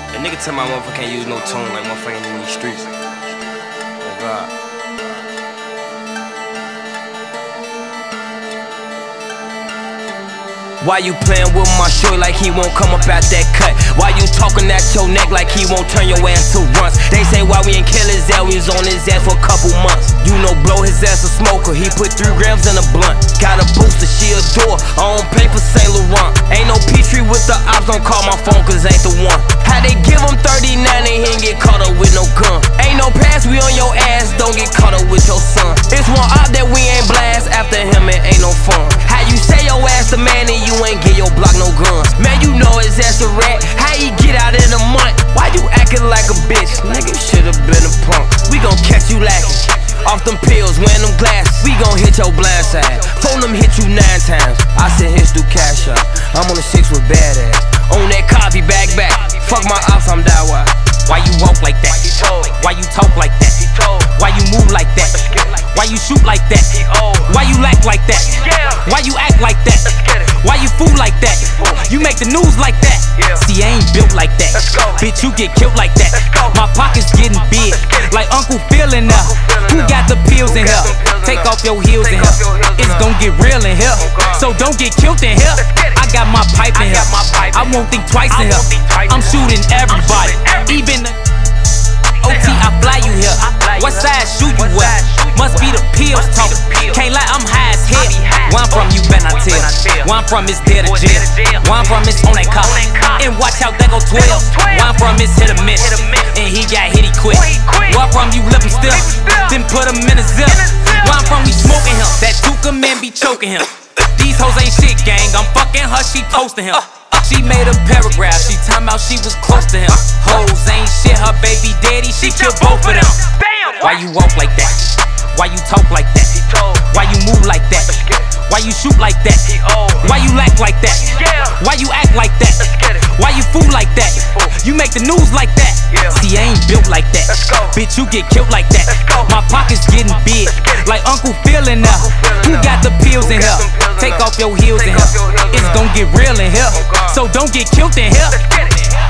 A nigga tell my motherfucker can't use no tone like motherfucker in these streets. Oh God. Why you playin' with my shorty like he won't come up out that cut? Why you talking at your neck like he won't turn your ass to runts? They say why we ain't kill his ass, we was on his ass for a couple months. You know blow his ass a smoker, he put 3 grams in a blunt. Got a booster, she adore, I don't pay for Saint Laurent. Ain't no Petrie with the ops, don't call my phone cause ain't the one. How they give him 39 and he ain't get caught up with no gun. Ain't no pass, we on your ass, don't get caught up with your son. It's one op that we ain't blast, after him it ain't no fun. How you say your ass the man and you ain't get your block no guns? Man, you know his ass a rat, how he get out in a month? Why you acting like a bitch? Nigga should've been a punk. We gon' catch you lacking off them pills, wearing them glasses. We gon' hit your blind side. Phone them hit you 9 times. I send hits through Cash App. I'm on the 6 with badass. On that coffee back. Fuck my ops, I'm that why. Why you walk like that? Why you talk like that? Why you move like that? Why you shoot like that? Why you act like that? Why you act like that? Why you fool like that? You make the news like that. See, I ain't built like that. Bitch, you get killed like that. My pockets getting big, like Uncle Phil in there. Who got the pills in here? Take off your heels in here. It's gon' get real in here, so don't get killed in here. I got my pipe in here, I won't think twice in here. I'm shooting everybody, even the OT, I fly you here. What side shoot you at? Must be the pills talking. Can't lie, I'm high as hell. Where I'm from, you better not tell. Where I'm from, it's dead to jail. Where I'm from, it's on that car. And watch out, there go 12. Where I'm from, it's hit or miss. And he got hit, he quit. Where I'm from, you left him still. Then put him in a zip. Where I'm from, we smoking him. That Tuka man be choking him. These hoes ain't shit, gang. I'm fucking her, she posting him. She made a paragraph, she talking about she was close to him. Hoes ain't shit, her baby daddy, she killed both of them. Why you walk like that? Why you talk like that? Why you move like that? Why you shoot like that? Why you act like that? Why you act like that? Why you fool like that? You make the news like that. See, I ain't built like that. Bitch, you get killed like that. My pockets getting big, like Uncle Phil in there. Who got the pills in here? Take off your heels in here. It's gon' get real in here, so don't get killed in here.